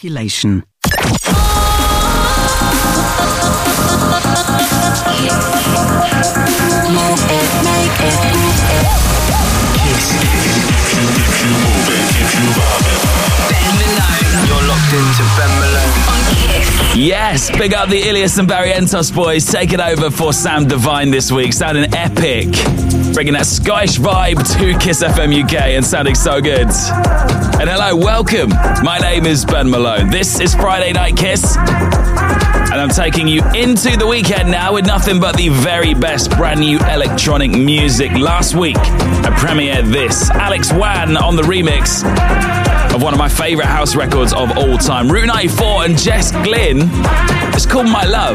Population. You're locked into Ben Malone on Kiss. Yes, big up the Ilias and Barrientos boys, taking over for Sam Divine this week, sounding epic, bringing that Scottish vibe to Kiss FM UK and sounding so good. And hello, welcome. My name is Ben Malone. This is Friday Night Kiss, and I'm taking you into the weekend now with nothing but the very best brand new electronic music. Last week, I premiered this, Alex Wan on the remix of one of my favourite house records of all time, Route 94 and Jess Glynn. It's called My Love.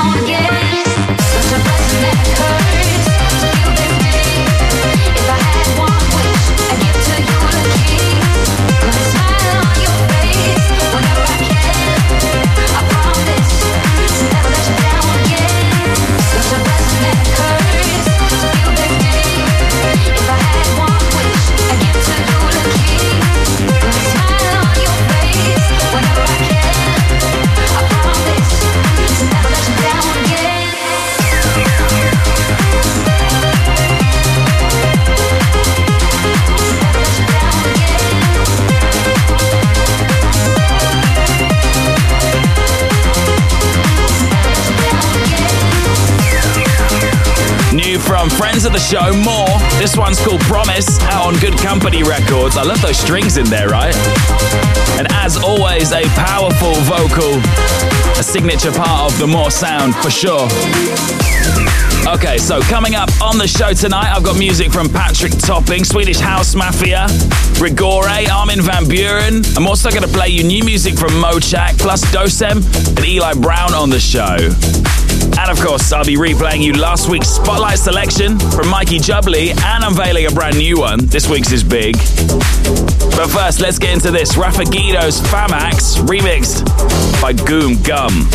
Friends of the show, More. This one's called Promise, out on Good Company Records. I love those strings in there, right? And as always, a powerful vocal, a signature part of the More sound, for sure. Okay, so coming up on the show tonight, I've got music from Patrick Topping, Swedish House Mafia, Rigore, Armin van Buuren. I'm also going to play you new music from Mochak, plus Dosem and Eli Brown on the show. And of course, I'll be replaying you last week's Spotlight selection from Mikey Jubbly and unveiling a brand new one. This week's is big. But first, let's get into this. Rafa Guido's Famax, remixed by Goom Gum.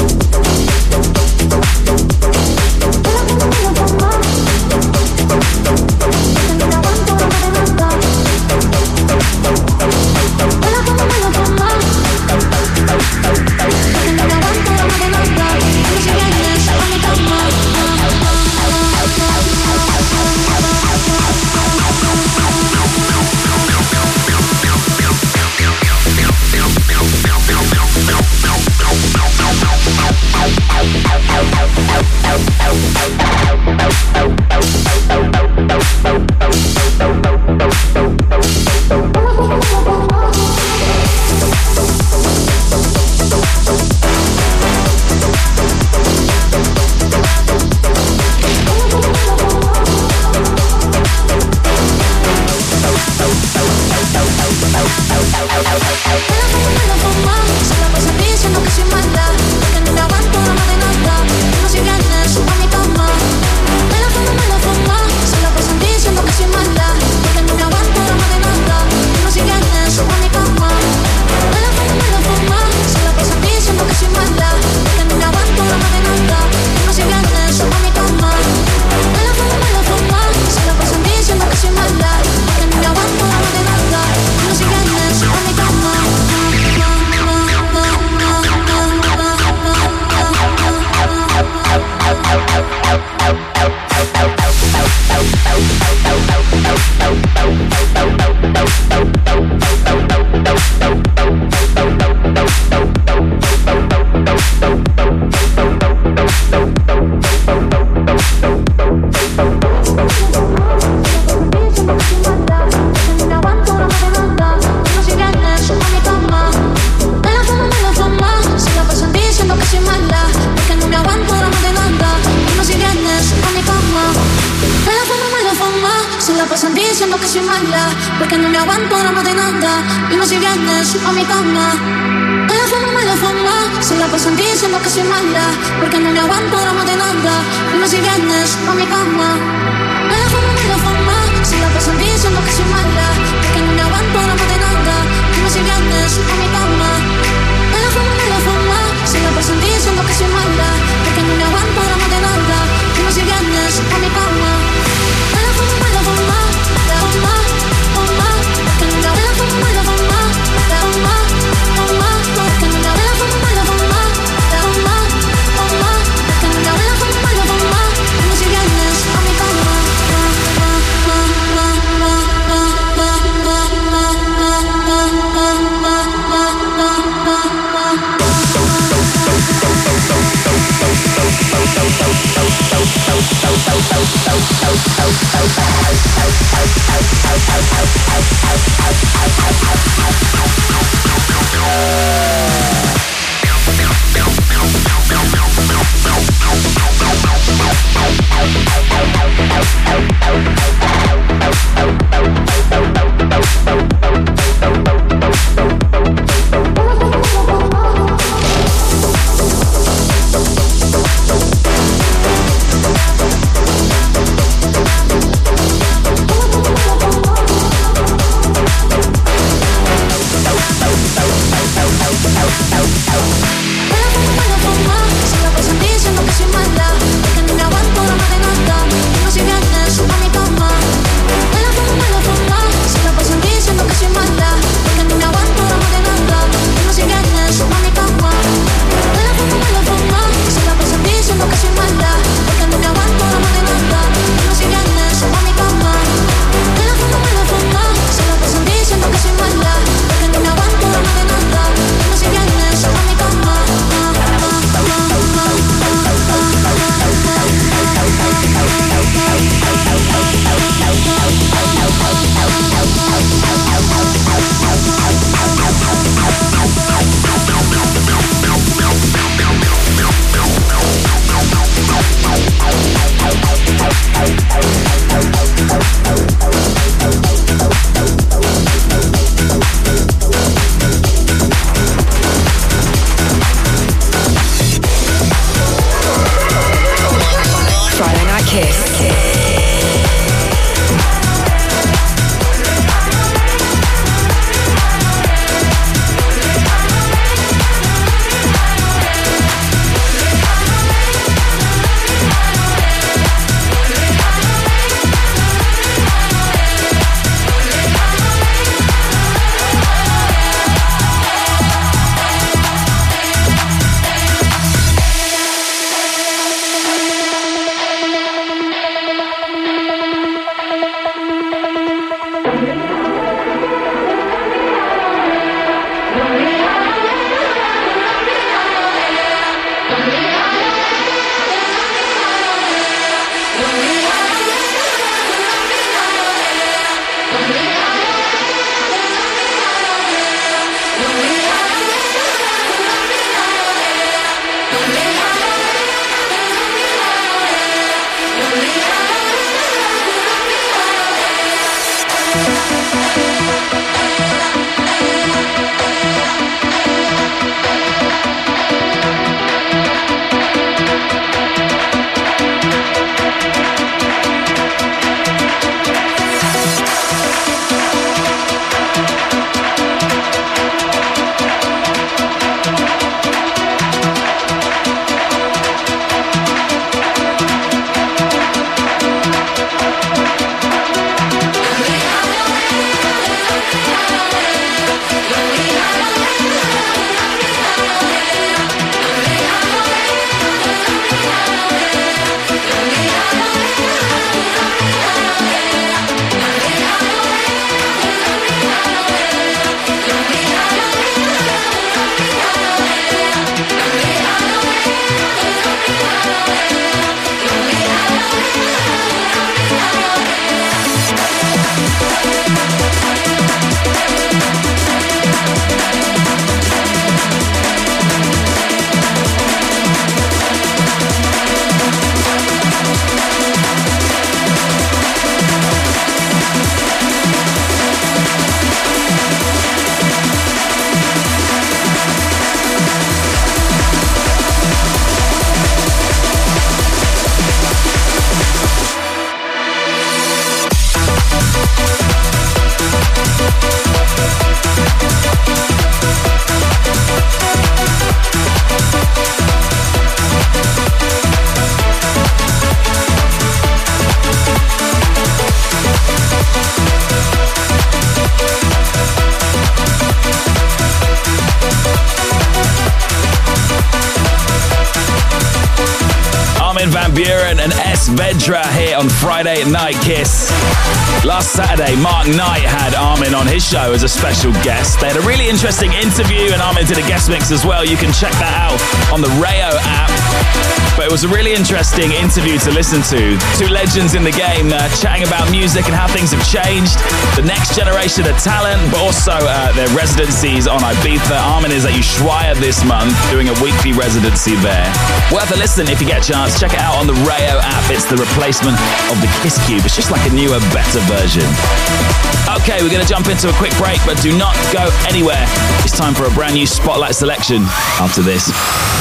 Armin van Buuren and S. Vedra here on Friday Night Kiss. Last Saturday, Mark Knight had Armin on his show as a special guest. They had a really interesting interview and Armin did a guest mix as well. You can check that out on the Rayo app. But it was a really interesting interview to listen to. Two legends in the game chatting about music and how things have changed, the next generation of talent, but also their residencies on Ibiza. Armin is at Ushuaia this month, doing a weekly residency there. Worth a listen if you get a chance. Check it out on the Rayo app. It's the replacement of the Kiss Cube. It's just like a newer, better version. Okay, we're going to jump into a quick break, but do not go anywhere. It's time for a brand new Spotlight selection after this.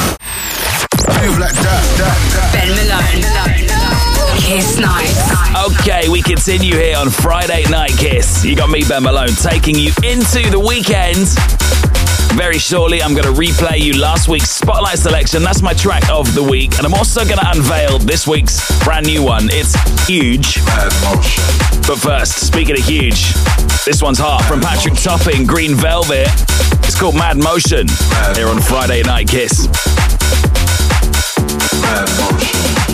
Ben Malone, Kiss Night. Okay, we continue here on Friday Night Kiss. You got me, Ben Malone, taking you into the weekend. Very shortly, I'm going to replay you last week's Spotlight selection. That's my track of the week. And I'm also going to unveil this week's brand new one. It's Huge. But first, speaking of huge, this one's hot from Patrick Topping, Green Velvet. It's called Mad Motion here on Friday Night Kiss. Mad Motion.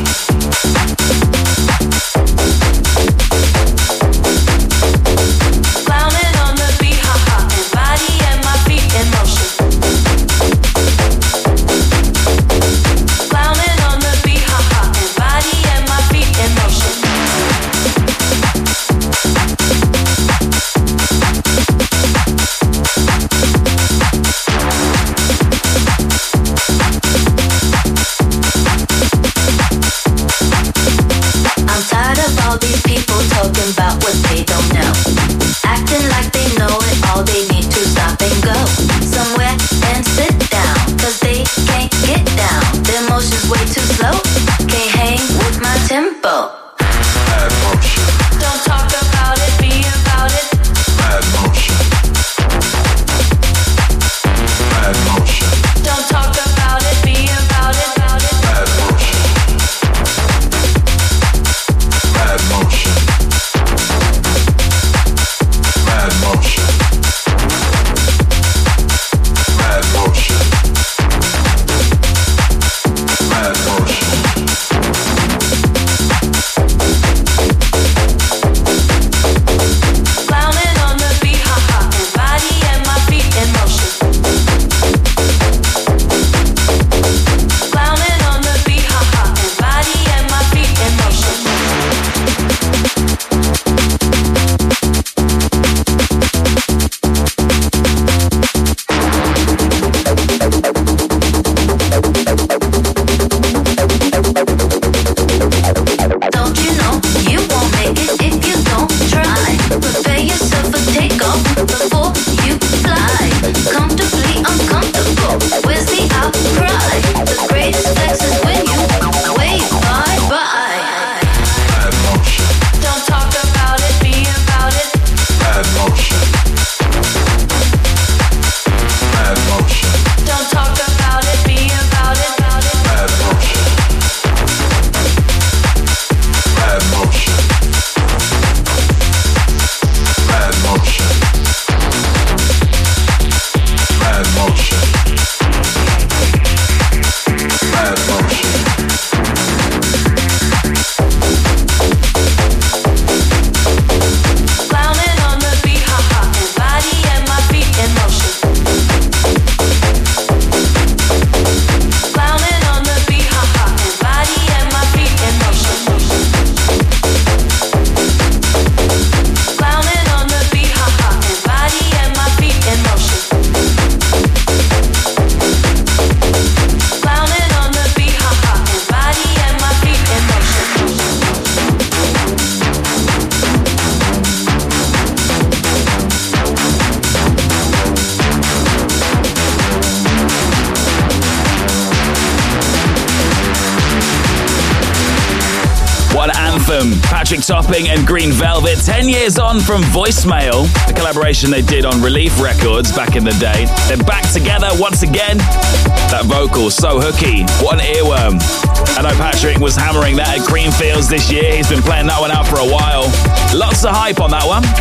Patrick Topping and Green Velvet, 10 years on from Voicemail, the collaboration they did on Relief Records back in the day. They're back together once again. That vocal, so hooky. What an earworm. I know Patrick was hammering that at Creamfields this year. He's been playing that one out for a while. Lots of hype on that one.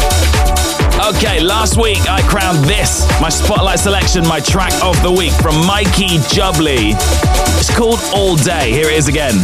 Okay, last week I crowned this, my Spotlight selection, my track of the week from Mikey Jubbly. It's called All Day. Here it is again.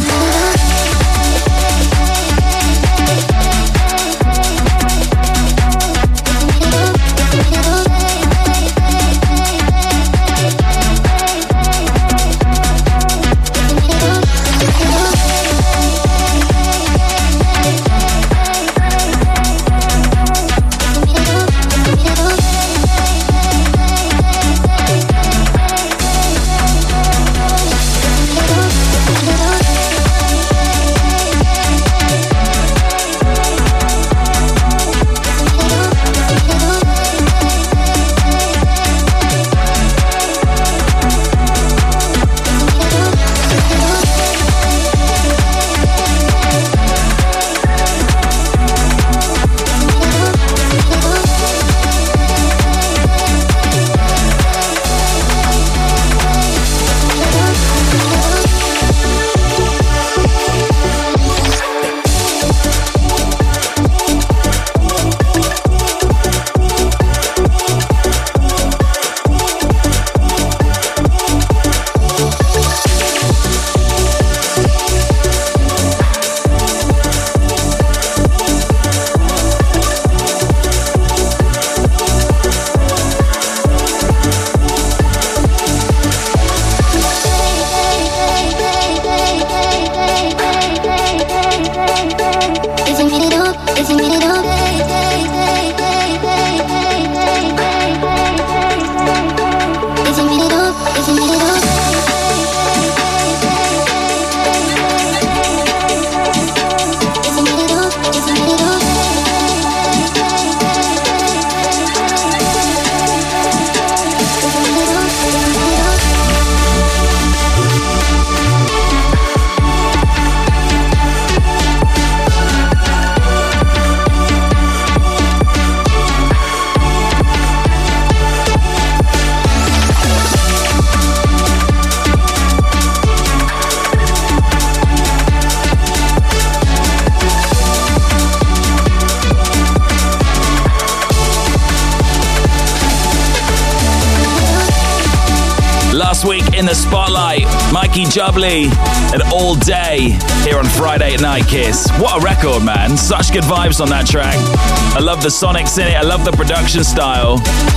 Last week in the spotlight, Mikey Jubbly and All Day here on Friday at Night Kiss. What a record, man. Such good vibes on that track. I love the sonics in it. I love the production style.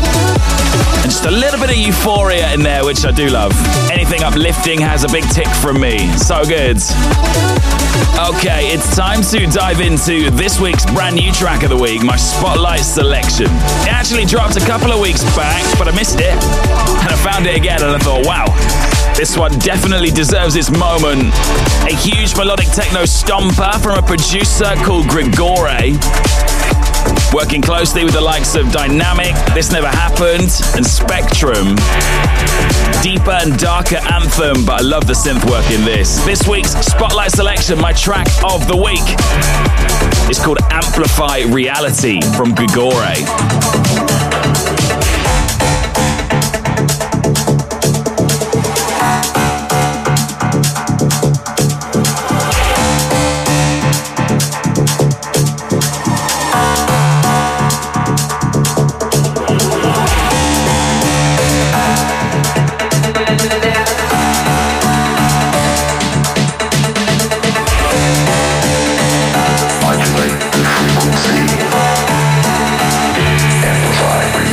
And just a little bit of euphoria in there, which I do love. Anything uplifting has a big tick from me. So good. Okay, it's time to dive into this week's brand new track of the week, my Spotlight selection. It actually dropped a couple of weeks back, but I missed it. And I found it again and I thought, wow, this one definitely deserves its moment. A huge melodic techno stomper from a producer called Grigore. Working closely with the likes of Dynamic, This Never Happened, and Spectrum. Deeper and darker anthem, but I love the synth work in this. This week's Spotlight selection, my track of the week, is called Amplify Reality from Grigore. Modulate the frequency. Amplify reality.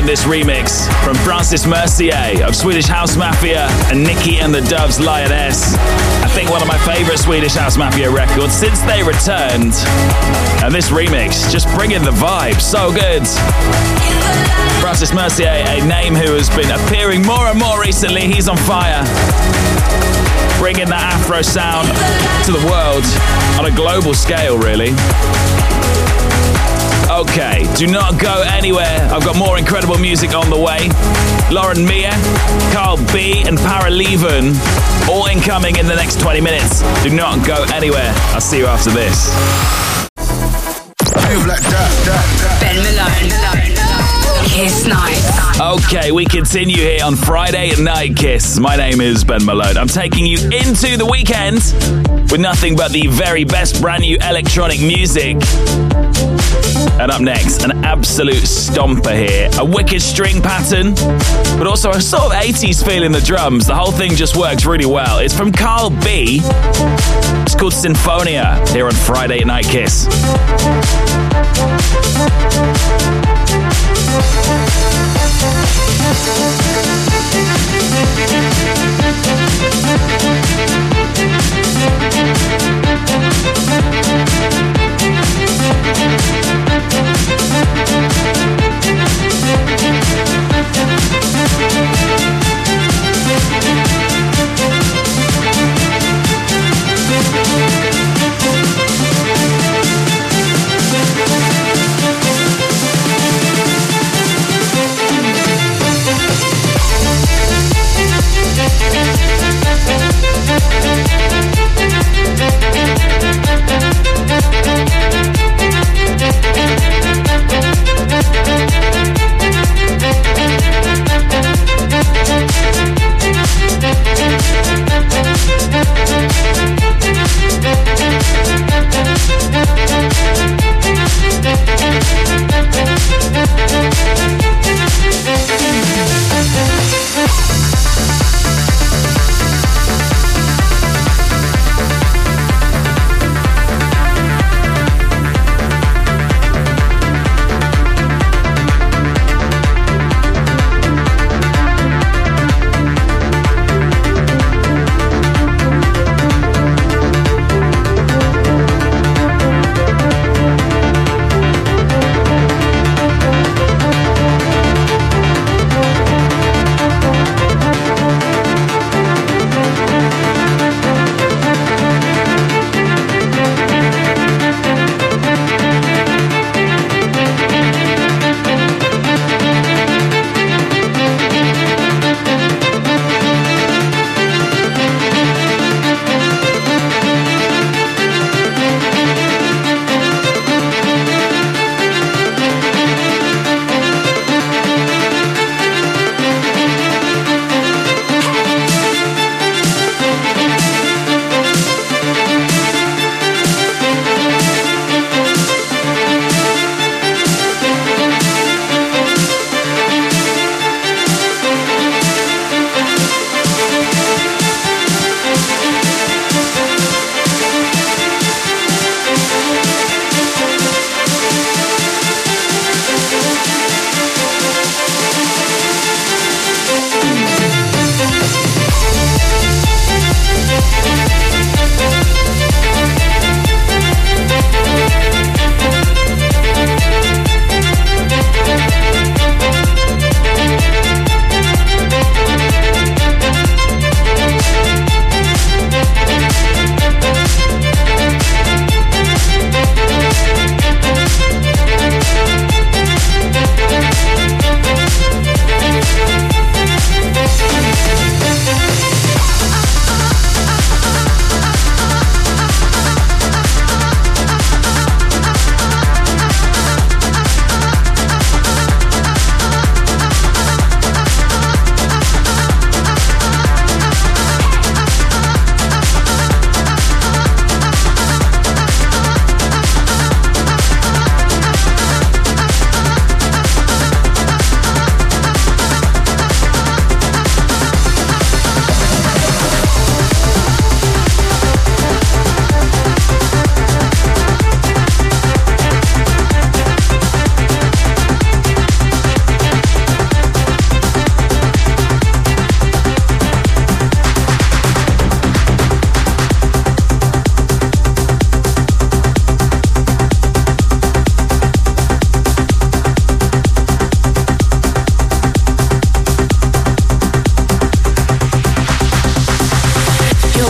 this remix from Francis Mercier of Swedish House Mafia and Nicky and the Doves' Lioness. I think one of my favourite Swedish House Mafia records since they returned. And this remix, just bringing the vibe, so good. Francis Mercier, a name who has been appearing more and more recently. He's on fire. Bringing that Afro sound to the world on a global scale, really. Okay, do not go anywhere. I've got more incredible music on the way. Lauren Mia, Carl B and Paraleven, all incoming in the next 20 minutes. Do not go anywhere. I'll see you after this. Ben Malone. Kiss Night. Okay, we continue here on Friday Night Kiss. My name is Ben Malone. I'm taking you into the weekend with nothing but the very best brand new electronic music. And up next, an absolute stomper here. A wicked string pattern, but also a sort of 80s feel in the drums. The whole thing just works really well. It's from Carl B. It's called Sinfonia here on Friday Night Kiss.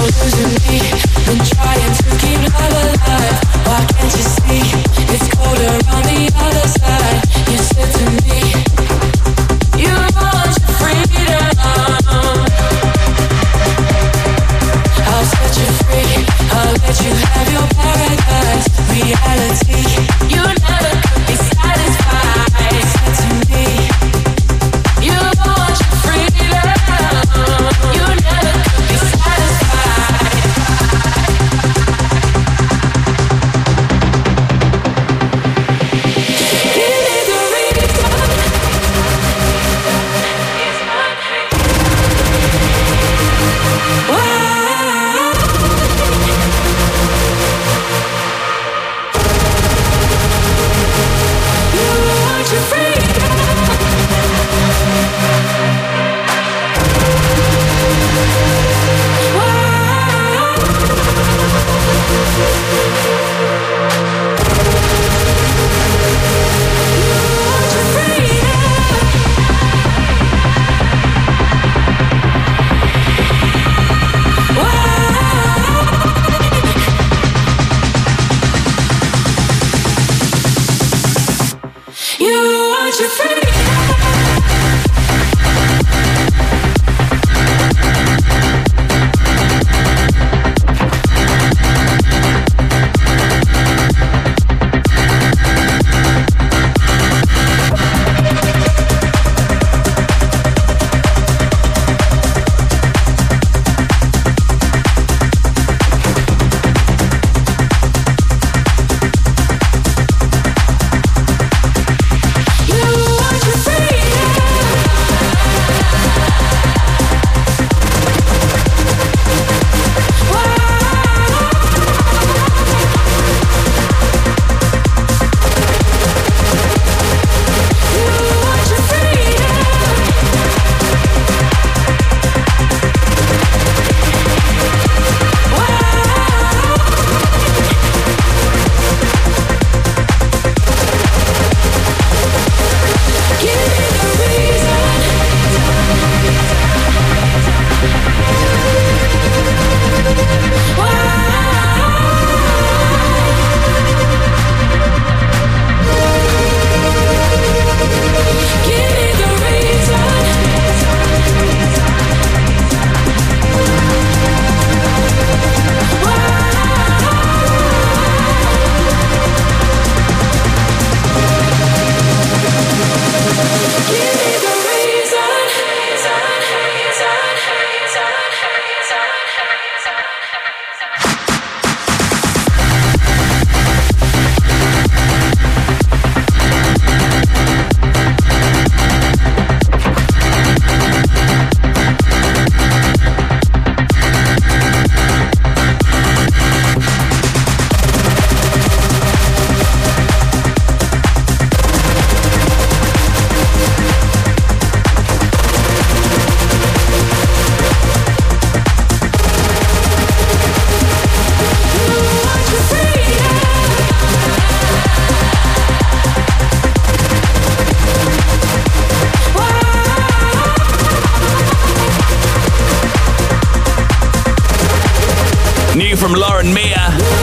from Lauren Mia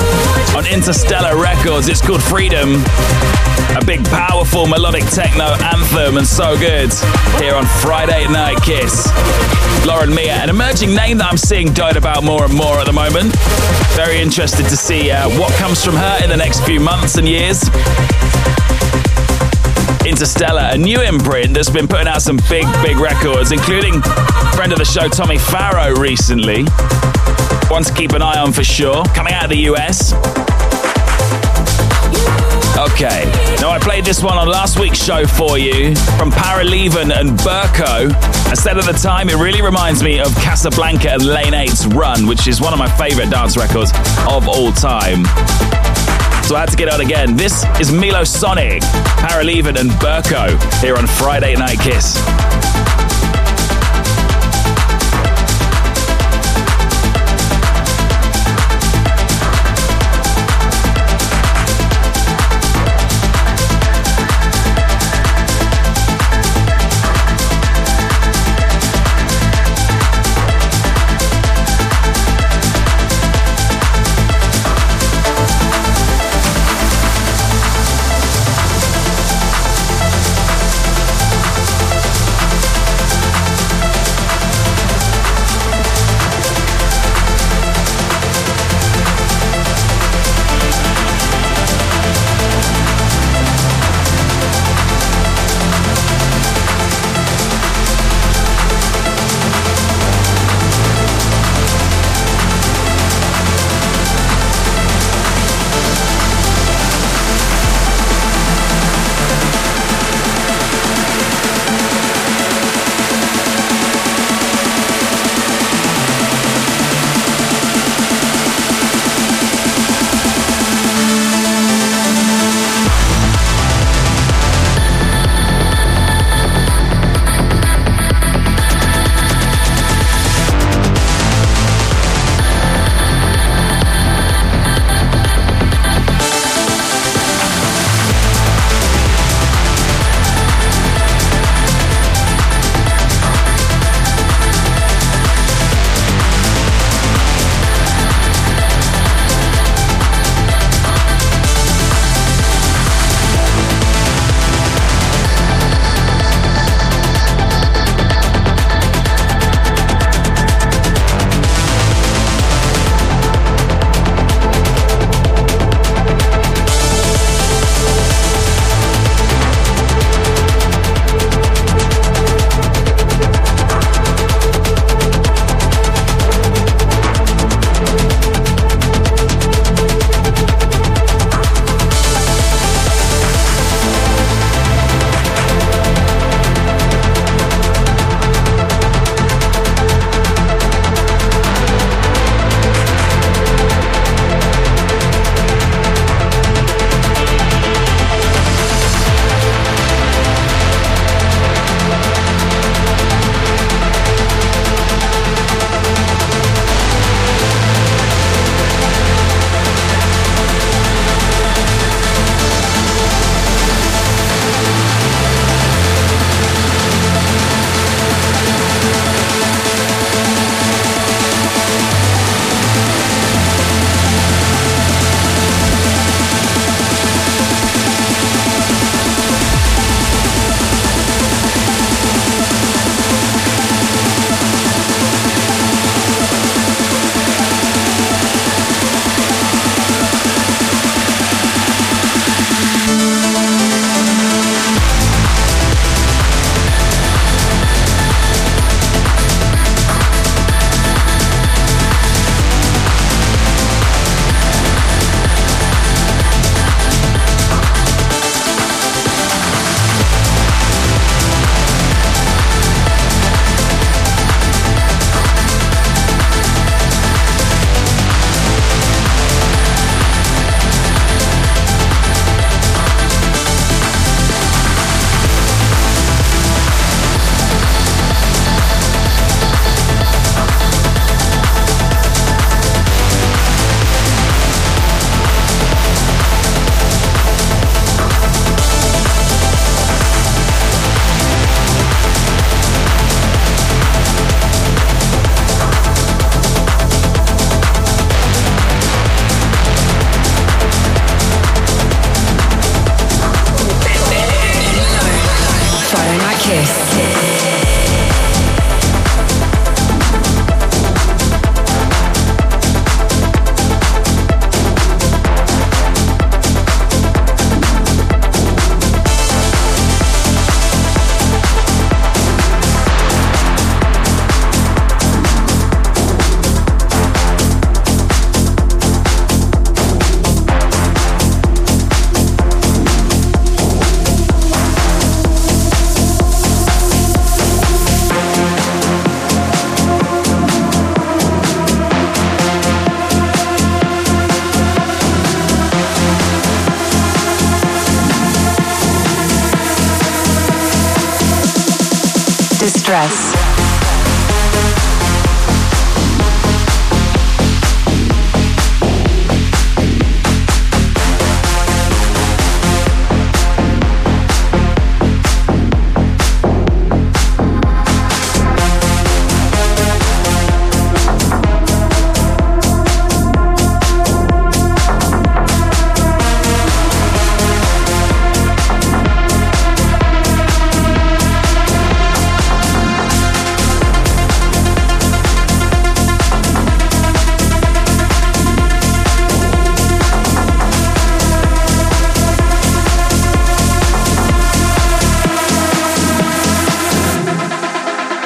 on Interstellar Records. It's called Freedom. A big, powerful, melodic techno anthem, and so good here on Friday Night Kiss. Lauren Mia, an emerging name that I'm seeing doted about more and more at the moment. Very interested to see what comes from her in the next few months and years. Interstellar, a new imprint that's been putting out some big records, including friend of the show Tommy Farrow recently. One to keep an eye on for sure. Coming out of the US. Okay, now I played this one on last week's show for you from Paraleven and Burko. I said at the time, it really reminds me of Casablanca and Lane 8's Run, which is one of my favourite dance records of all time. So I had to get out again. This is Milo Sonic, Paraleven and Burko here on Friday Night Kiss.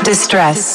Distress.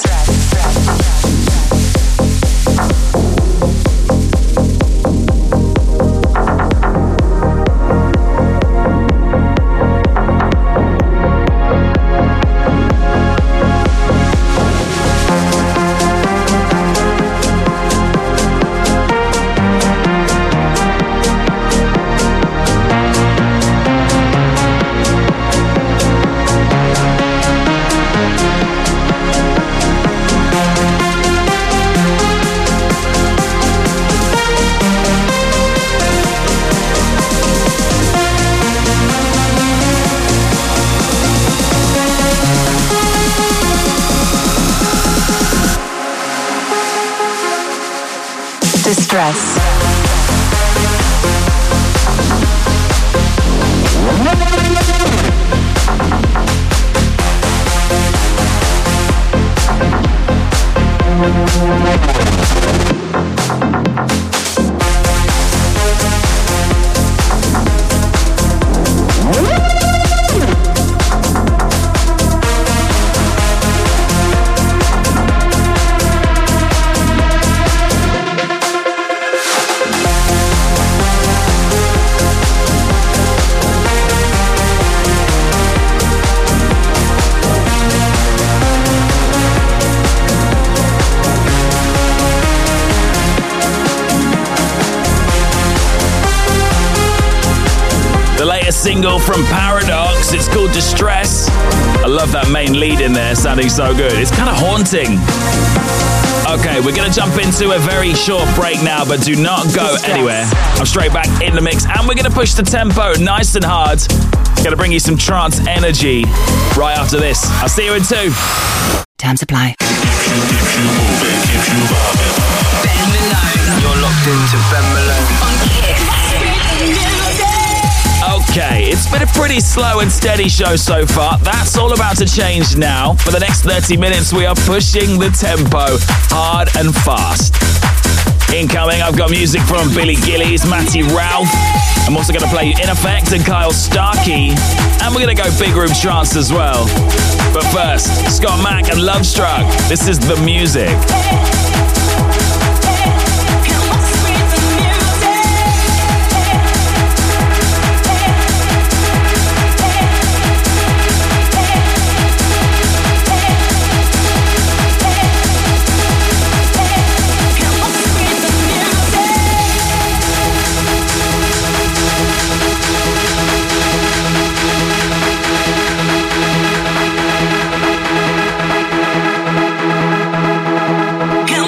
Distress. Single from Paradox. It's called Distress. I love that main lead in there, sounding so good. It's kind of haunting. Okay, we're going to jump into a very short break now, but do not go anywhere. I'm straight back in the mix, and we're going to push the tempo nice and hard. Going to bring you some trance energy right after this. I'll see you in 2. Time supply. Ben Malone. You're locked into Ben Malone on Kiss. Okay, it's been a pretty slow and steady show so far. That's all about to change now. For the next 30 minutes, we are pushing the tempo hard and fast. Incoming, I've got music from Billy Gillies, Matty Ralph. I'm also going to play you In Effect and Kyle Starkey. And we're going to go big room trance as well. But first, Scott Mack and Lovestruck. This is The Music. Come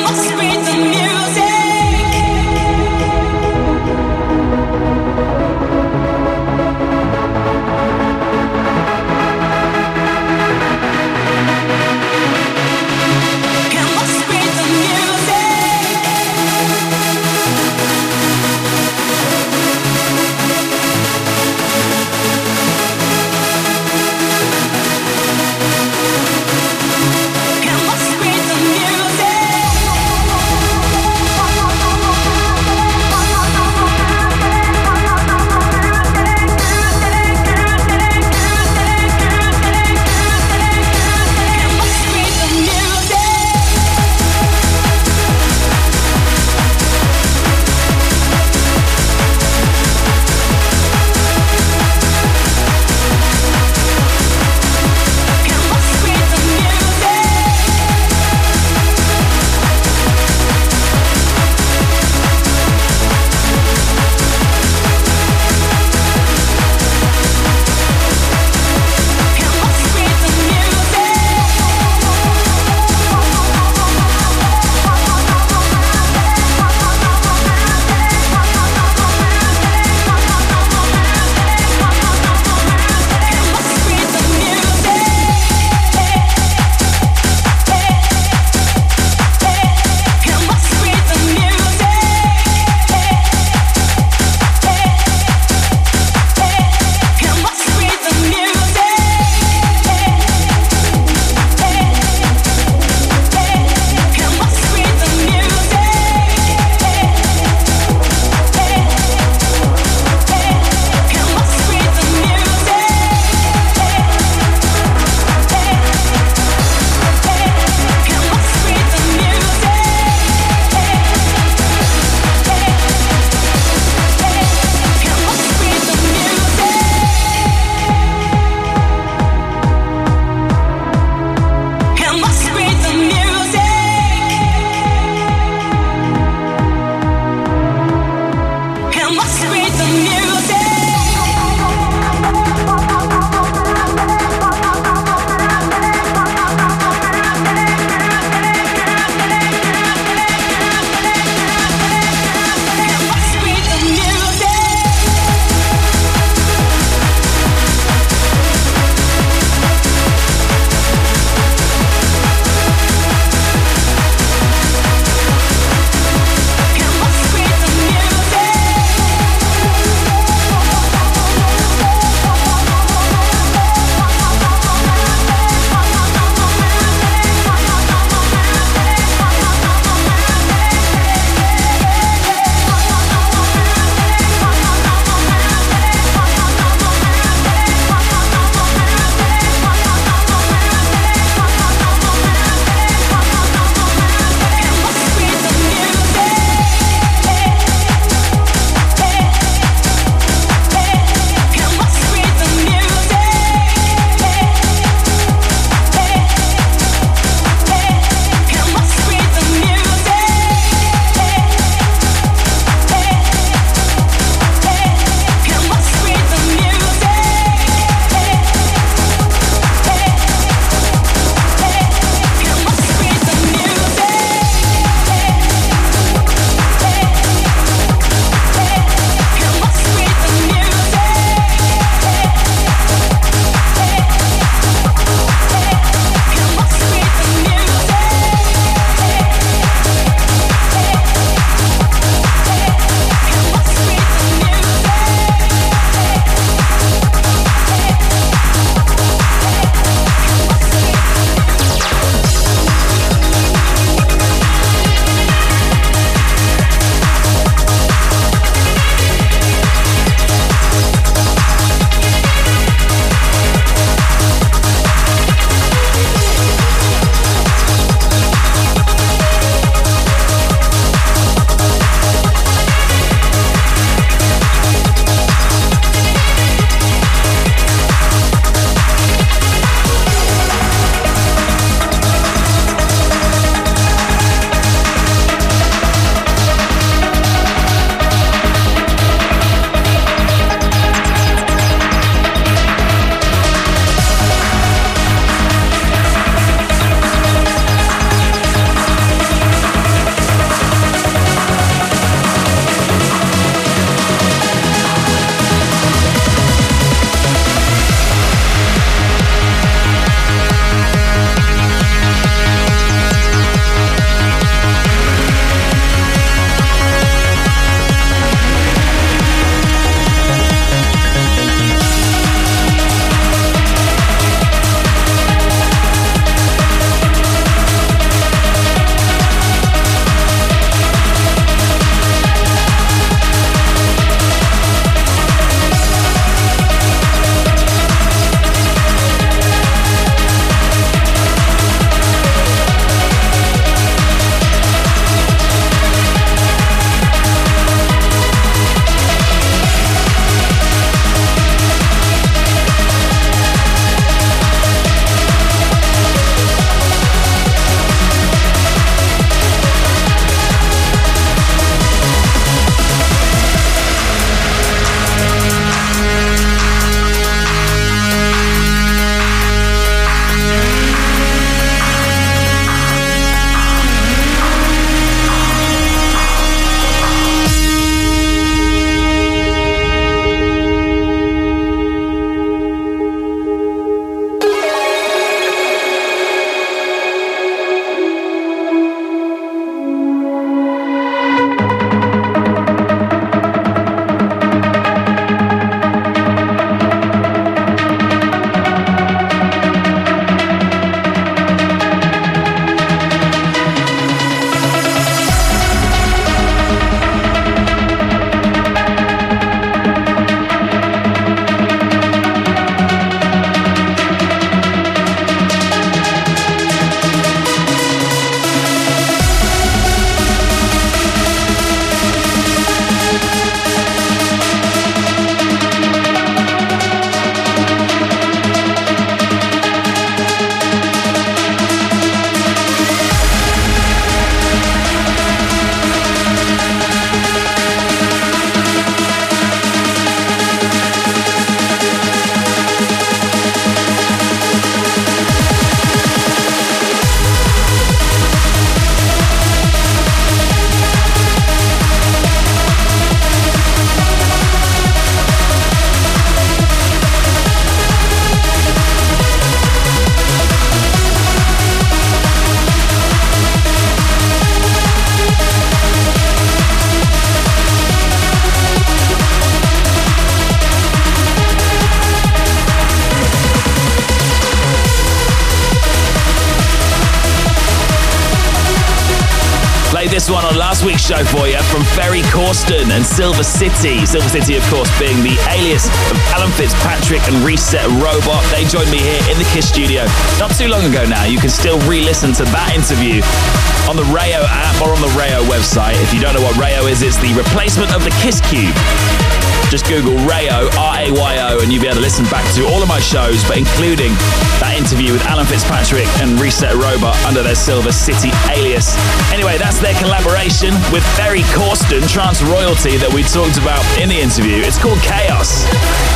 Played this one on last week's show for you from Ferry Corsten and Silver City. Silver City, of course, being the alias of Alan Fitzpatrick and Reset Robot. They joined me here in the KISS studio not too long ago now. You can still re-listen to that interview on the Rayo app or on the Rayo website. If you don't know what Rayo is, it's the replacement of the KISS Cube. Just Google Rayo, R-A-Y-O, and you'll be able to listen back to all of my shows, but including that interview with Alan Fitzpatrick and Reset Robot under their Silver City alias. Anyway, that's their collaboration with Ferry Corsten, Trance Royalty, that we talked about in the interview. It's called Chaos.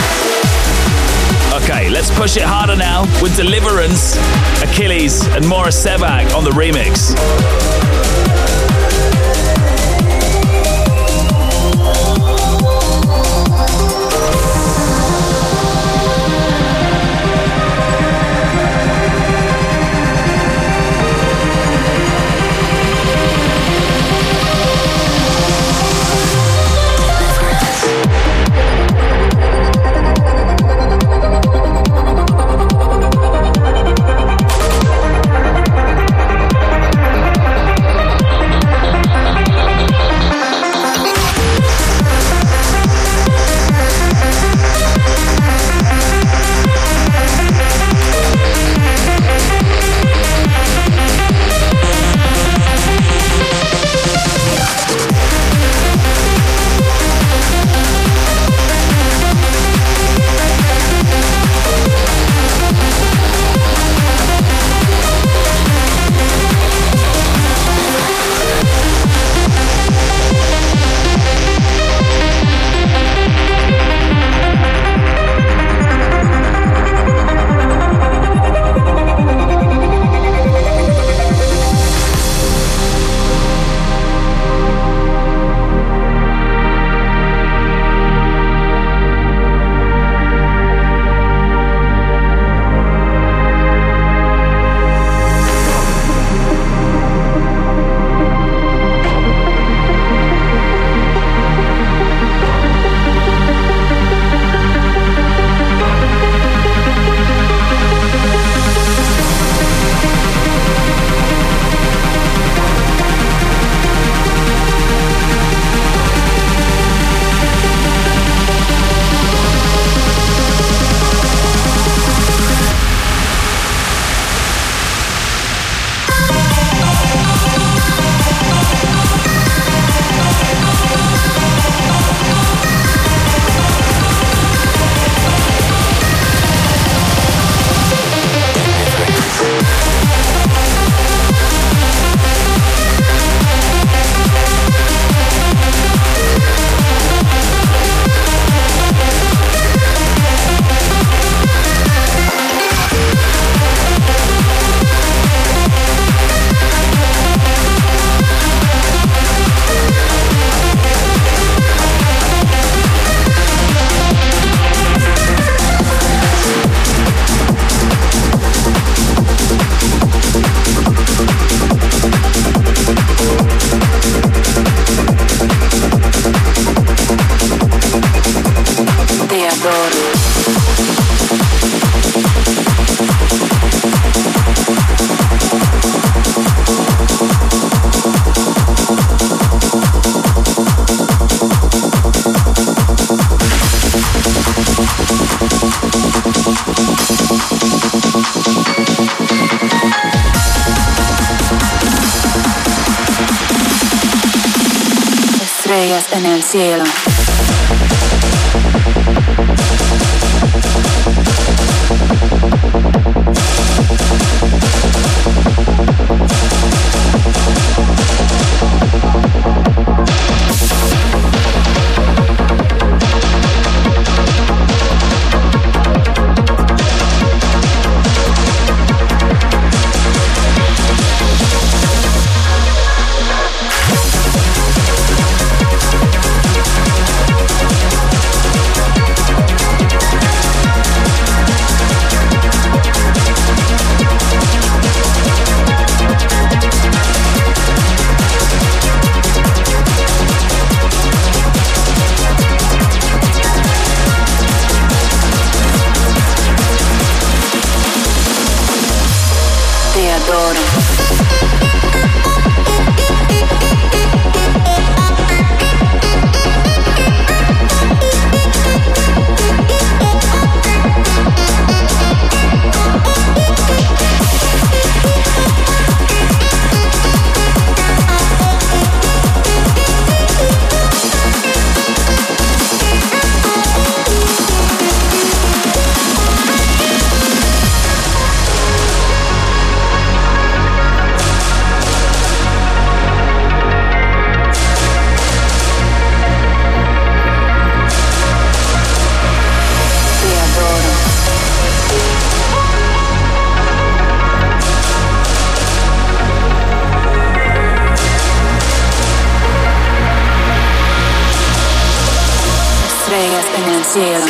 Okay, let's push it harder now with Deliverance, Achilles, and Maura Sebag on the remix. En el cielo. cielo.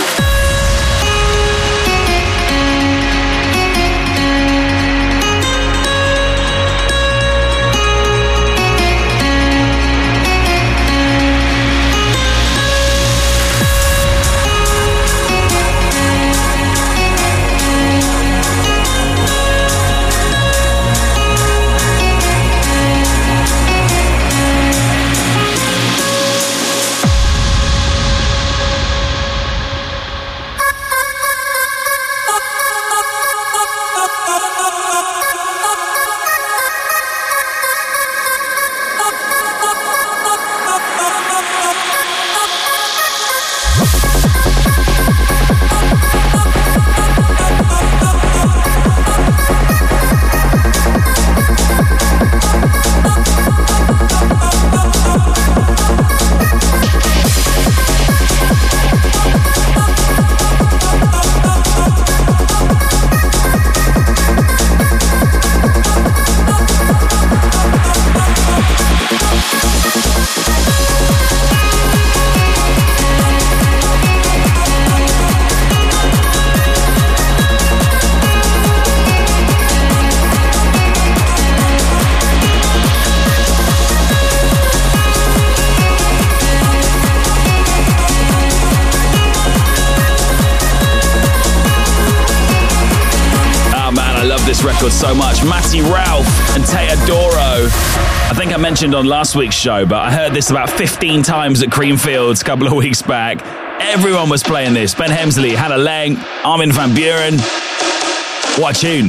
Record so much. Matty Ralph and Teodoro. I think I mentioned on last week's show, but I heard this about 15 times at Creamfields a couple of weeks back. Everyone was playing this. Ben Hemsley, Hannah Lang, Armin van Buuren. What a tune.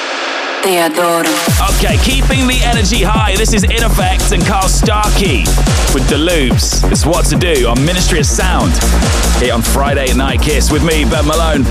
Teodoro. Okay, keeping the energy high. This is In Effect and Carl Starkey with The Loops. It's What to Do on Ministry of Sound here on Friday Night Kiss with me, Ben Malone.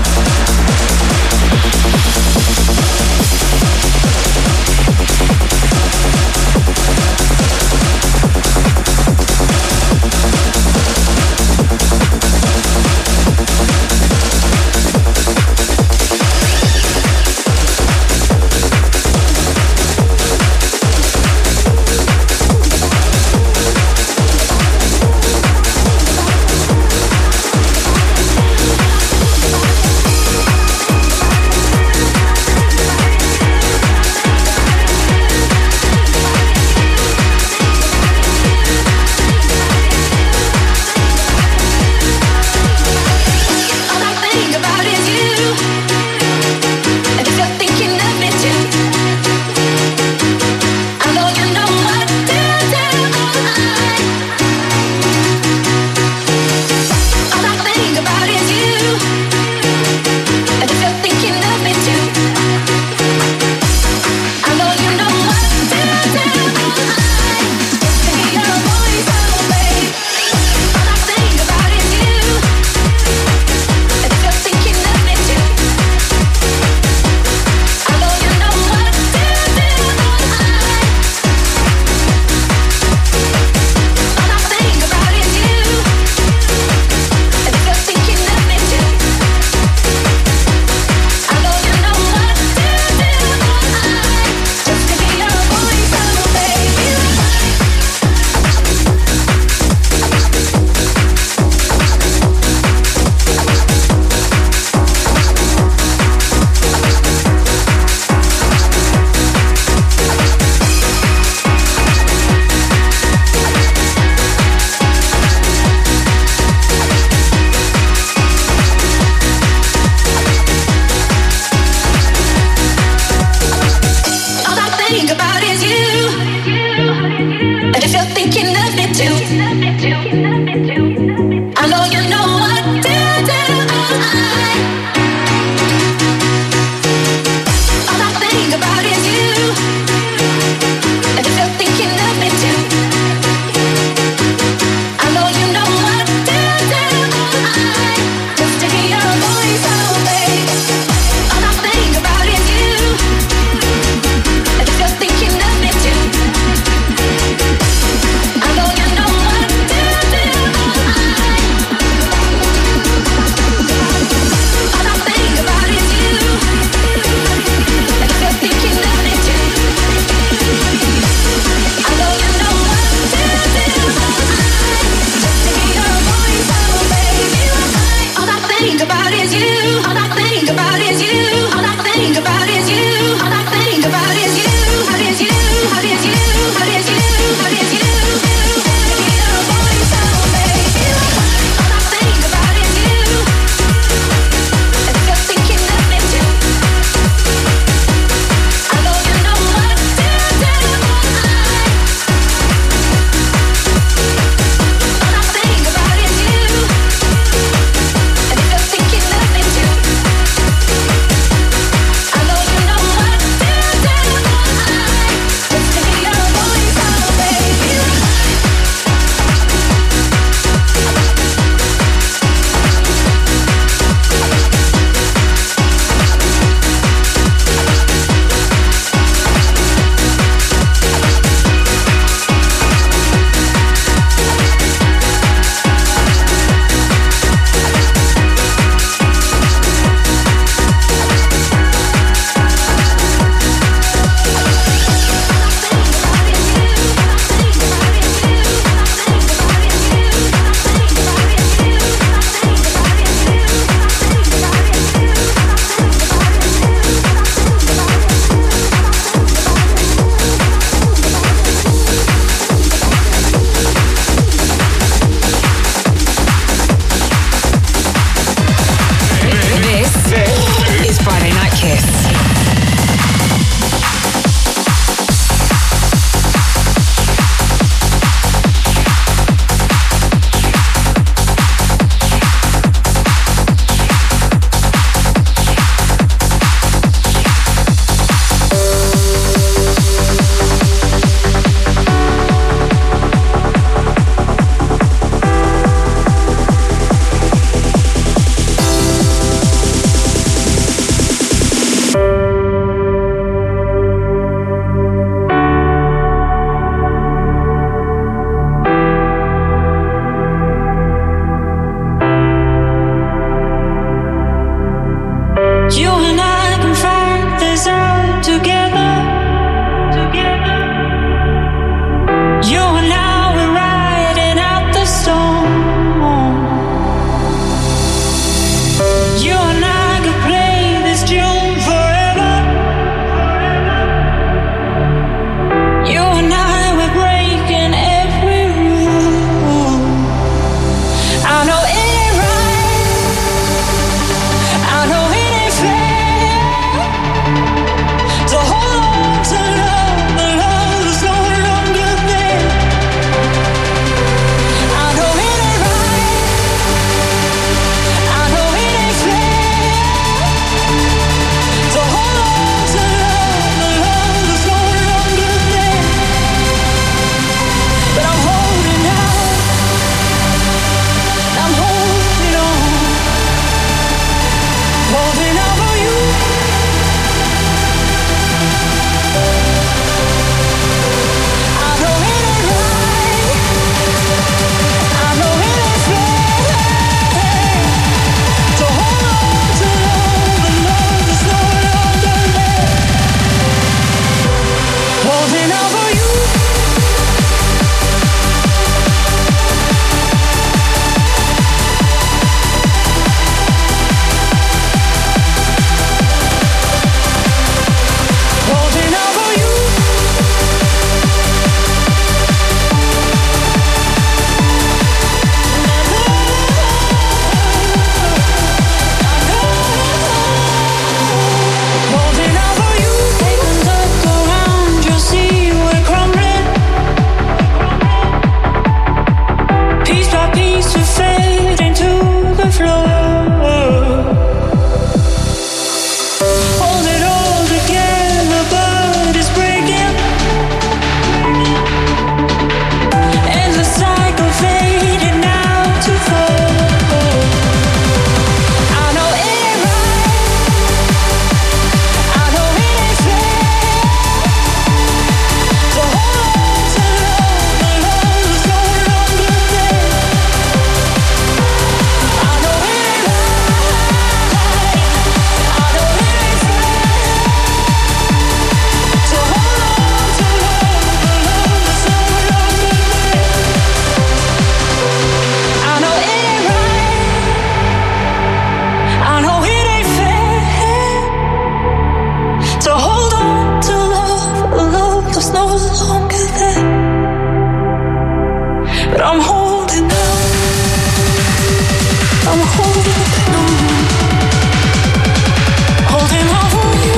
I know you know what needs to fade into the floor. Hold it all together, but it's breaking. And the cycle fading out to fall. I know it ain't right. I know it ain't fair. So hold on to love, the love is no longer there. I know it ain't right. I know it ain't fair. So hold on to love, the love is no longer there. I know it ain't right. I know it ain't fair. So hold on to love, the love that's no longer there. But I'm holding on. I'm holding on. Holding on for you.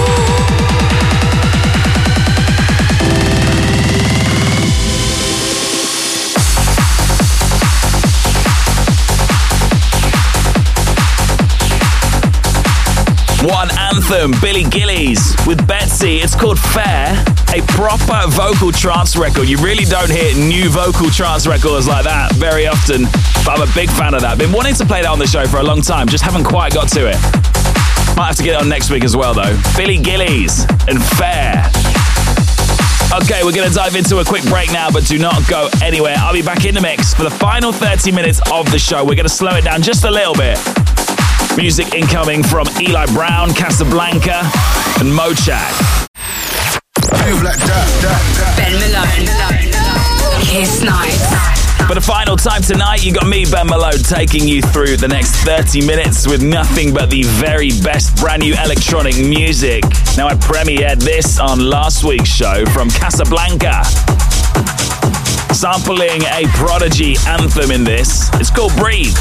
One anthem, Billy Gillies with Betsy. It's called Fair, a proper vocal trance record. You really don't hear new vocal trance records like that very often, but I'm a big fan of that. Been wanting to play that on the show for a long time, just haven't quite got to it. Might have to get it on next week as well, though. Billy Gillies and Fair. Okay, we're going to dive into a quick break now, but do not go anywhere. I'll be back in the mix for the final 30 minutes of the show. We're going to slow it down just a little bit. Music incoming from Eli Brown, Casablanca, and Mochad. Ben Malone. Kiss Night. For the final time tonight, you got me, Ben Malone, taking you through the next 30 minutes with nothing but the very best brand new electronic music. Now, I premiered this on last week's show from Casablanca, sampling a Prodigy anthem in this. It's called Breathe.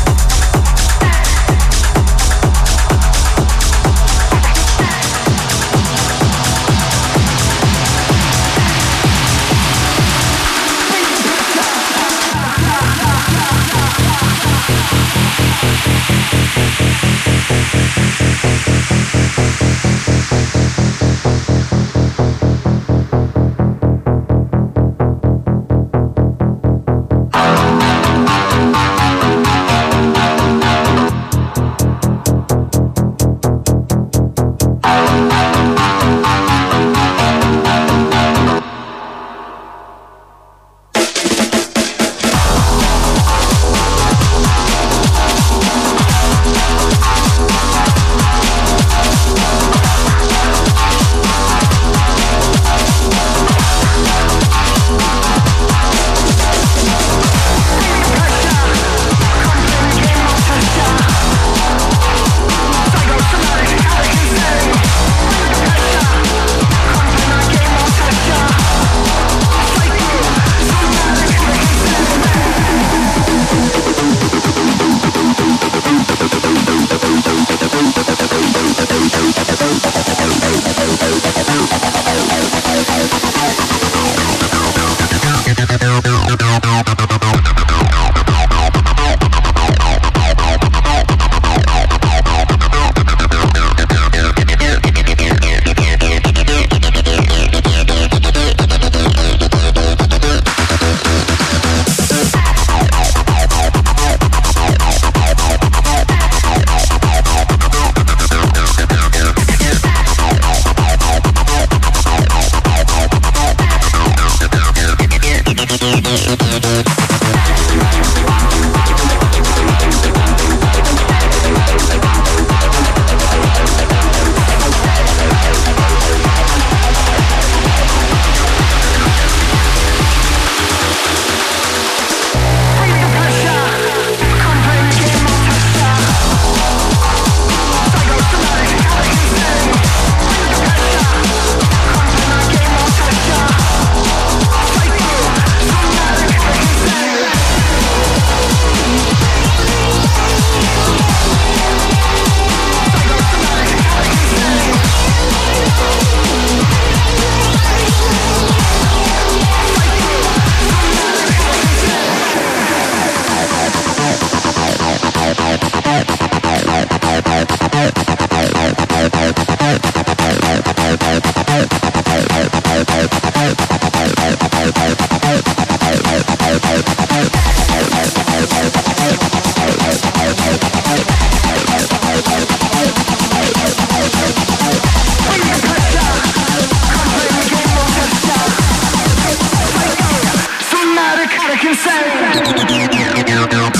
can say.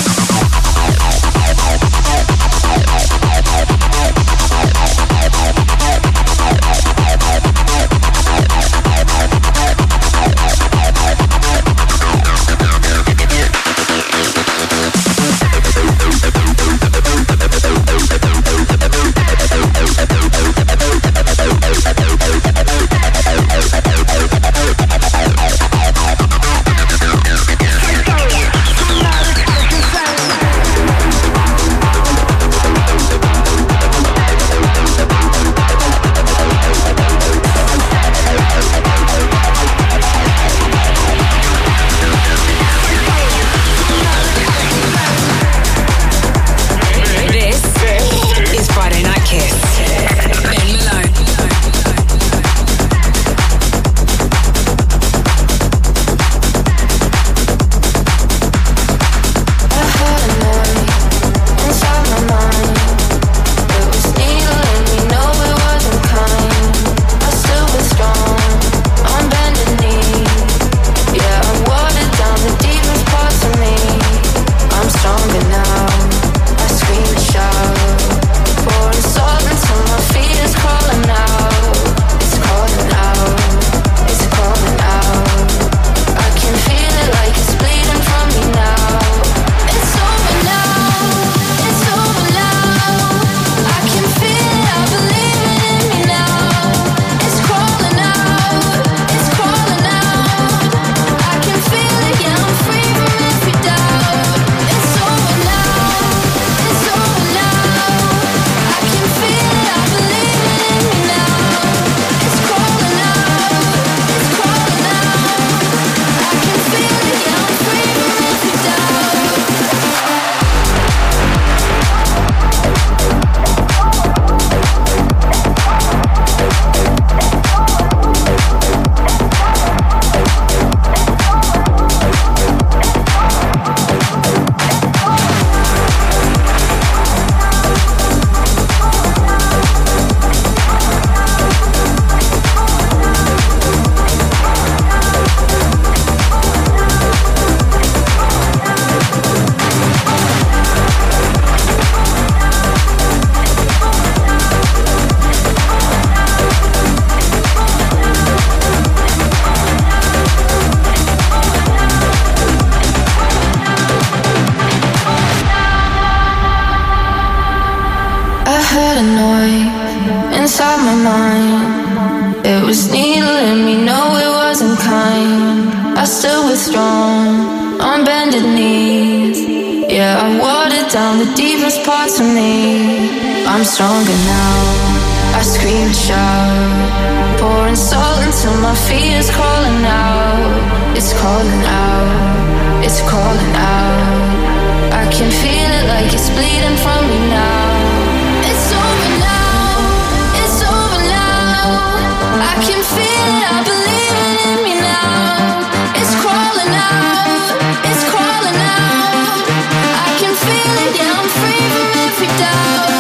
Stronger now, I scream and shout, pouring salt until my feet is crawling out. It's calling out, it's calling out. I can feel it like it's bleeding from me now. It's over now, it's over now. I can feel it, I believe it in me now. It's crawling out, it's crawling out. I can feel it, yeah, I'm free from every doubt.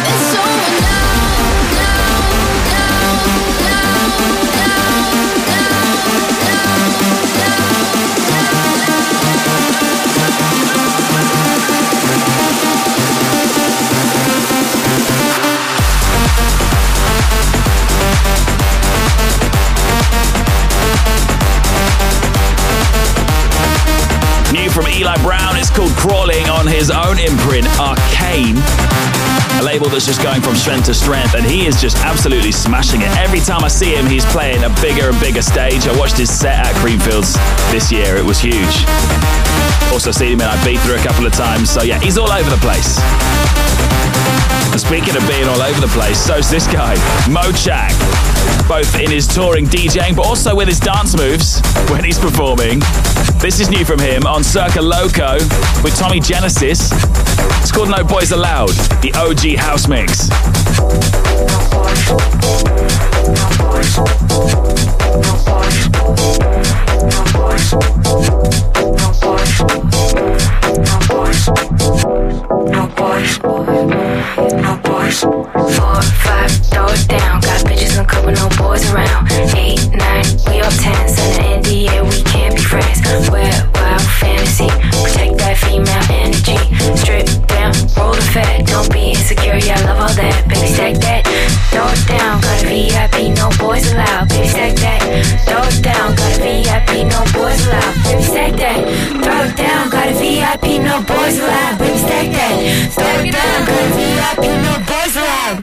From Eli Brown, it's called Crawling on his own imprint, Arcane. A label that's just going from strength to strength, and he is just absolutely smashing it. Every time I see him, he's playing a bigger and bigger stage. I watched his set at Creamfields this year. It was huge. Also seen him in Ibiza a couple of times. So yeah, he's all over the place. And speaking of being all over the place, so's this guy, Mochak. Both in his touring DJing, but also with his dance moves when he's performing. This is new from him on Circa Loco with Tommy Genesis. It's called No Boys Allowed, the OG house mix. No boys. 4, 5, throw it down. Got bitches and couple no boys around. 8, 9, we all 10. Send an NDA, we can't be friends. Where wild fan VIP, no boys allowed. Baby, stack that, throw it down. Got a VIP, no boys allowed. Baby, stack that, throw it down. Got a VIP, no boys allowed. Baby, stack that, throw it down. Got a VIP, no boys allowed.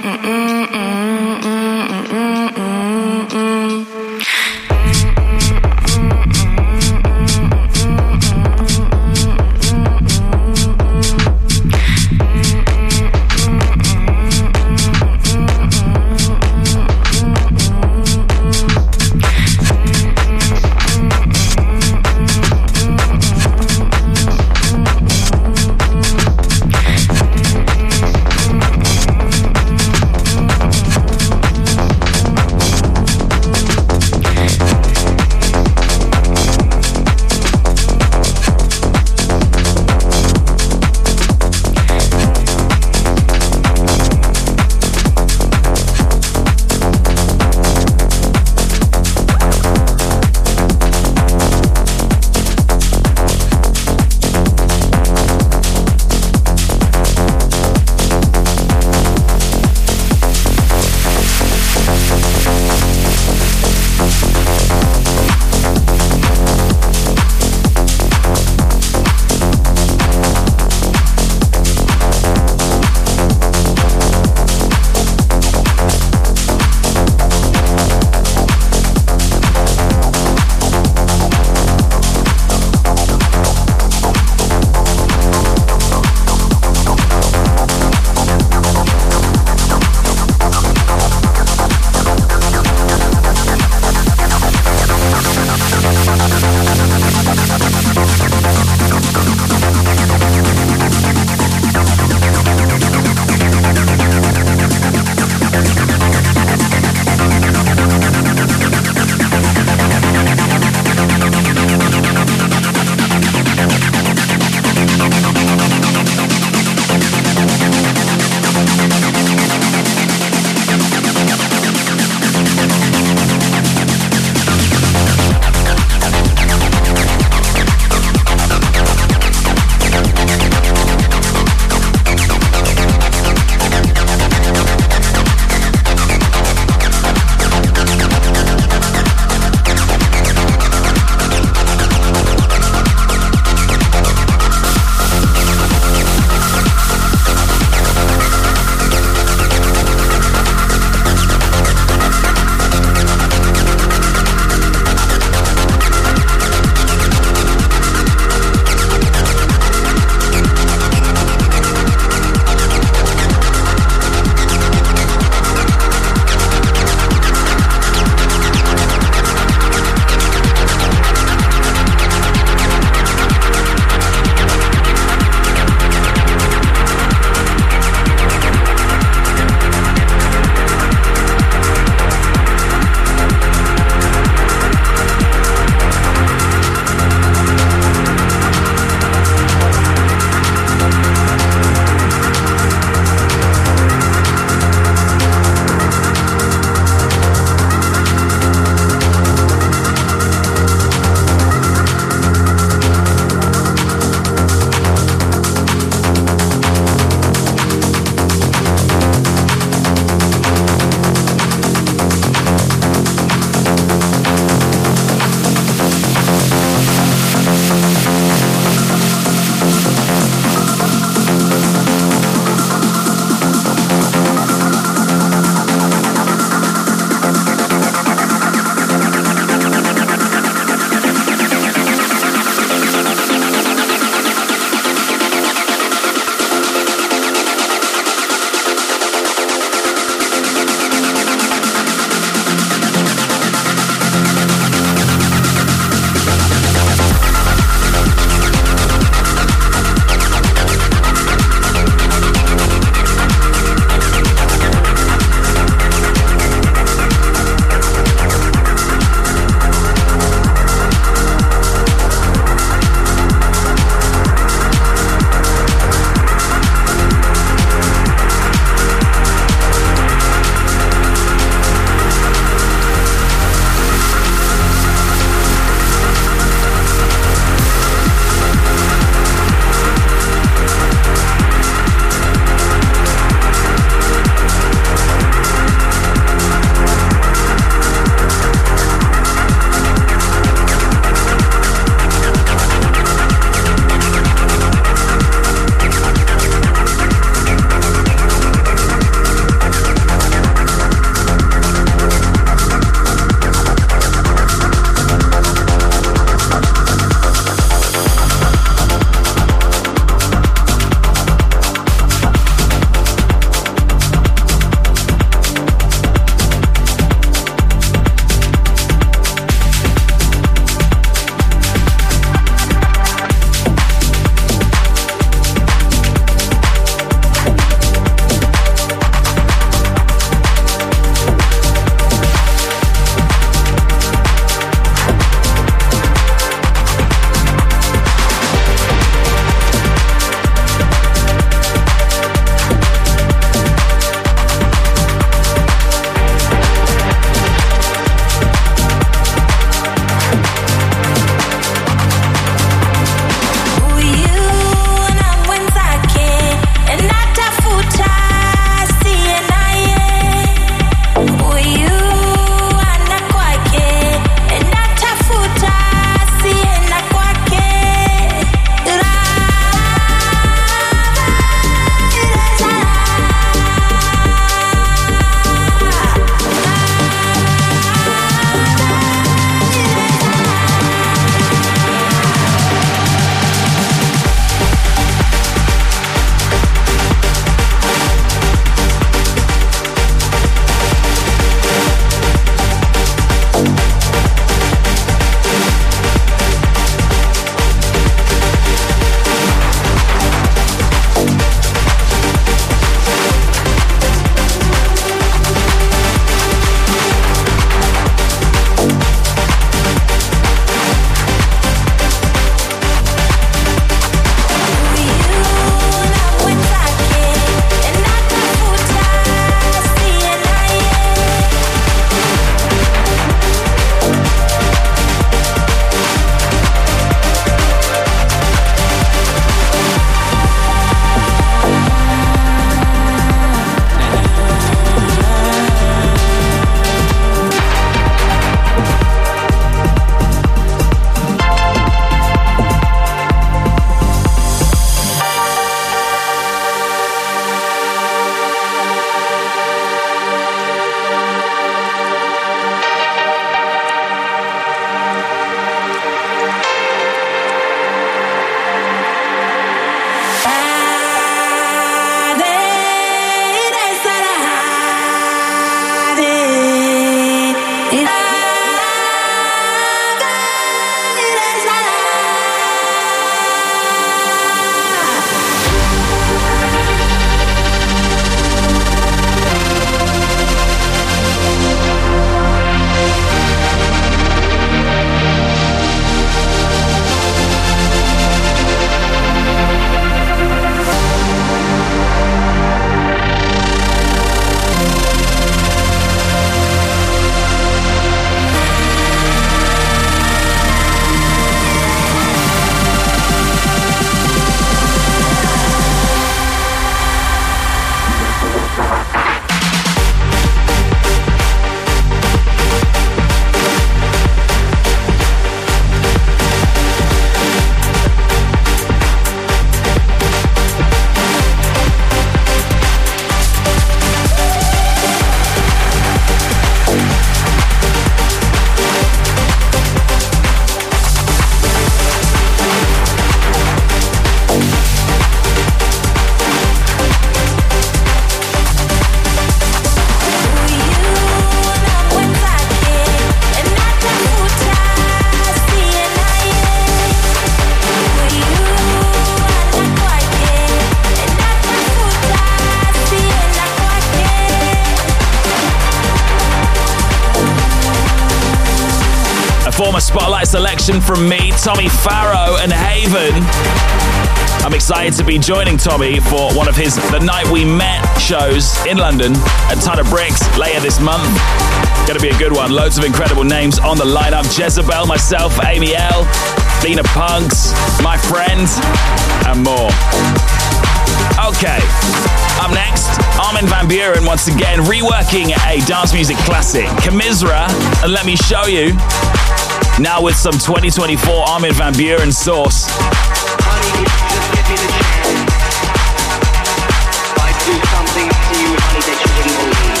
Spotlight selection from me, Tommy Farrow and Haven. I'm excited to be joining Tommy for one of his The Night We Met shows in London at Ton of Bricks later this month. Gonna be a good one. Loads of incredible names on the lineup. Jezebel, myself, Amy L, Lena Punks, My Friend, and more. Okay, up next, Armin van Buuren once again reworking a dance music classic, Commisera, and Let Me Show You. Now with some 2024 Armin van Buuren sauce. Honey, just give me the chance. I'd do something to you, honey, that you wouldn't believe.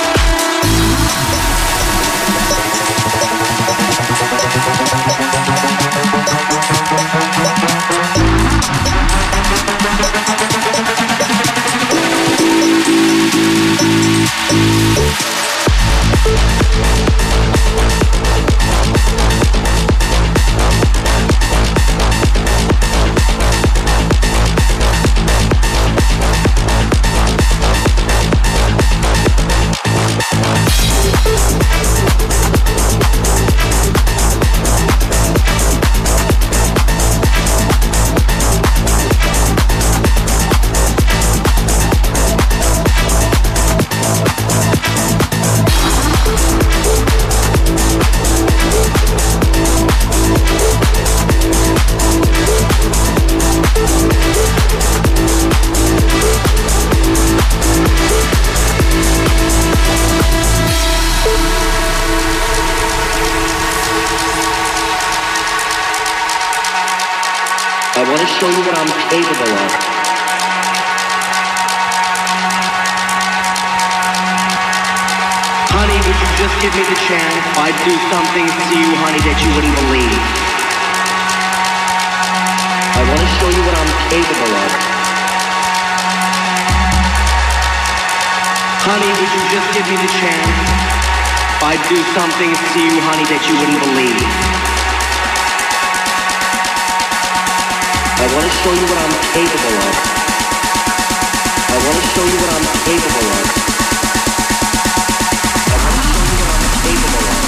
Show you what I'm capable of. Honey, would you just give me the chance? I'd do something to you, honey, that you wouldn't believe. I want to show you what I'm capable of. Honey, would you just give me the chance? I'd do something to you, honey, that you wouldn't believe. I want to show you what I'm capable of. I want to show you what I'm capable of. I want to show you what I'm capable of.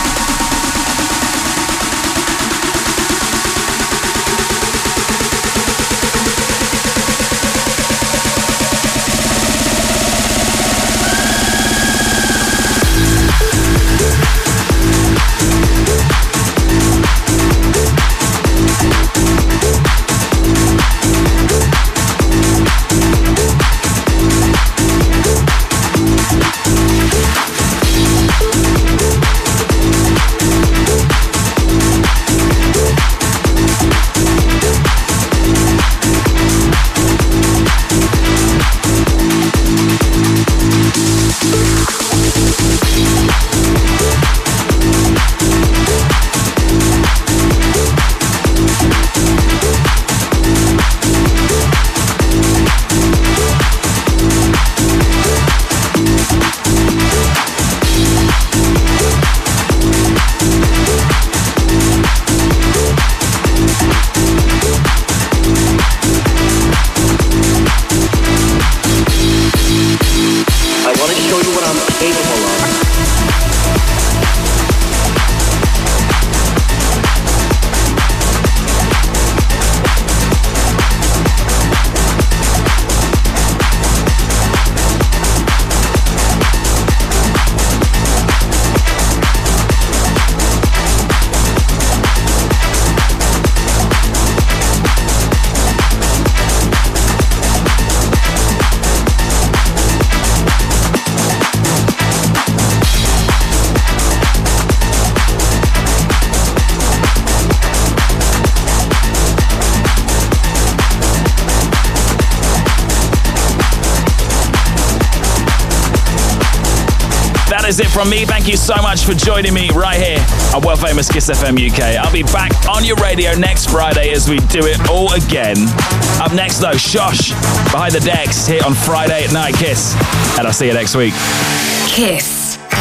Is it from me. Thank you so much for joining me right here on World Famous Kiss FM UK. I'll be back on your radio next Friday as we do it all again. Up next though, Shosh, Behind the Decks, here on Friday at Night Kiss. And I'll see you next week. Kiss.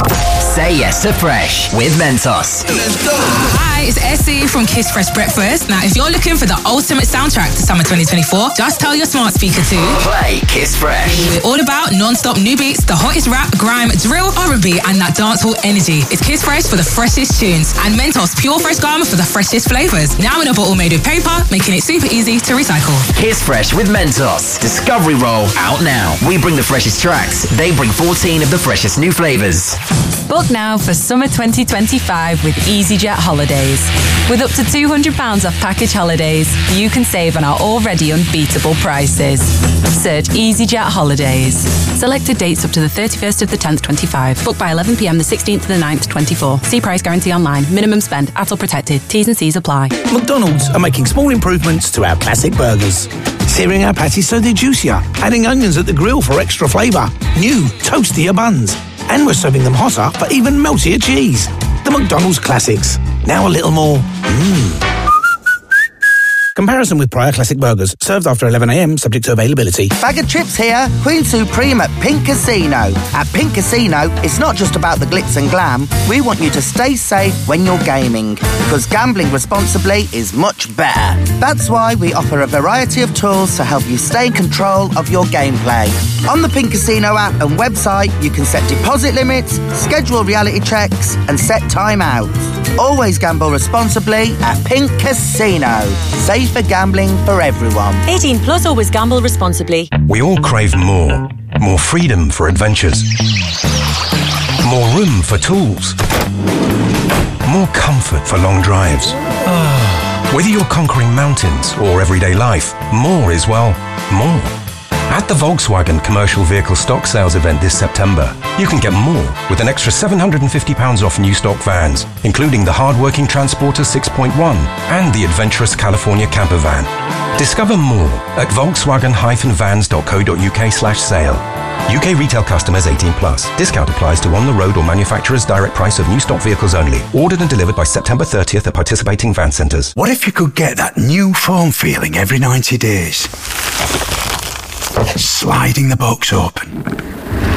Say yes to fresh with Mentos. Hi, it's Essie from Kiss Fresh Breakfast. Now, if you're looking for the ultimate soundtrack to summer 2024, just tell your smart speaker to play Kiss Fresh. We're all about non-stop new beats, the hottest rap, grime, drill, R&B, and that dancehall energy. It's Kiss Fresh for the freshest tunes, and Mentos Pure Fresh Gum for the freshest flavours. Now in a bottle made with paper, making it super easy to recycle. Kiss Fresh with Mentos. Discovery Roll out now. We bring the freshest tracks. They bring 14 of the freshest new flavours. Book now for summer 2025 with EasyJet Holidays. With up to £200 off package holidays, you can save on our already unbeatable prices. Search EasyJet Holidays. Selected dates up to the 31st of the 10th, 25. Book by 11 p.m. the 16th to the 9th, 24. See price guarantee online. Minimum spend. ATOL protected. T's and C's apply. McDonald's are making small improvements to our classic burgers. Searing our patties so they're juicier, adding onions at the grill for extra flavour, new toastier buns, and we're serving them hotter for even meltier cheese. The McDonald's classics, now a little more Comparison with prior classic burgers, served after 11 a.m, subject to availability. Bag of chips here, Queen Supreme at Pink Casino. At Pink Casino, it's not just about the glitz and glam. We want you to stay safe when you're gaming, because gambling responsibly is much better. That's why we offer a variety of tools to help you stay in control of your gameplay. On the Pink Casino app and website, you can set deposit limits, schedule reality checks, and set timeouts. Always gamble responsibly at Pink Casino. Safer gambling for everyone. 18 plus, always gamble responsibly. We all crave more. More freedom for adventures. More room for tools. More comfort for long drives. Whether you're conquering mountains or everyday life, more is, well, more. At the Volkswagen Commercial Vehicle Stock Sales event this September, you can get more with an extra £750 off new stock vans, including the hard-working Transporter 6.1 and the adventurous California camper van. Discover more at volkswagen-vans.co.uk/sale. UK retail customers 18+. Discount applies to on-the-road or manufacturer's direct price of new stock vehicles only. Ordered and delivered by September 30th at participating van centres. What if you could get that new foam feeling every 90 days? Sliding the box open,